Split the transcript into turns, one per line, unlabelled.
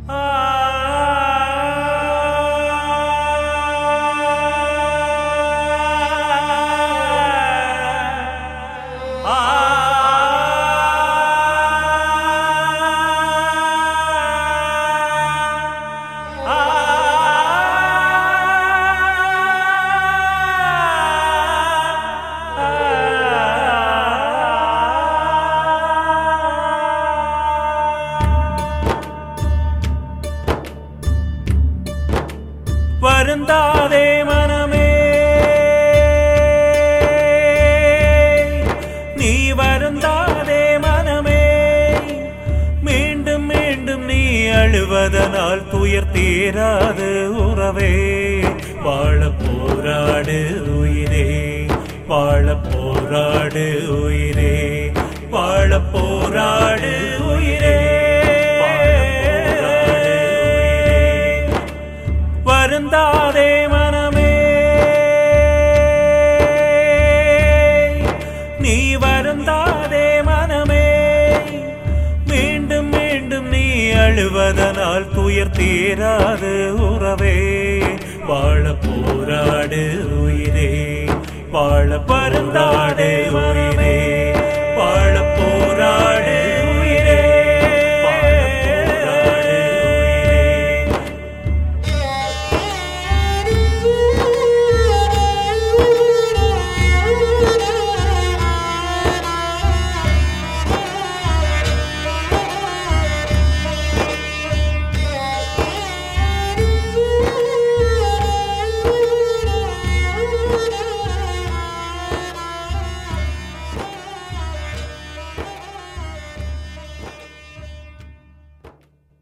வருந்தாதே மனமே, நீ வருந்தாதே மனமே, மீண்டும் மீண்டும் நீ அழுவதனால் துயர் தீராது உறவே. வாழ போராடு உயிரே, வாழ போராடு உயிரே, வாழ போராடு உயிரே. வருந்தாதே மனமே, நீ வருந்தாதே மனமே, மீண்டும் மீண்டும் நீ அழுவதனால் துயர் தீராது உறவே. வாழ போராடு உயிரே, வாழ வருந்தாடு உயிரே, வாழ போராடு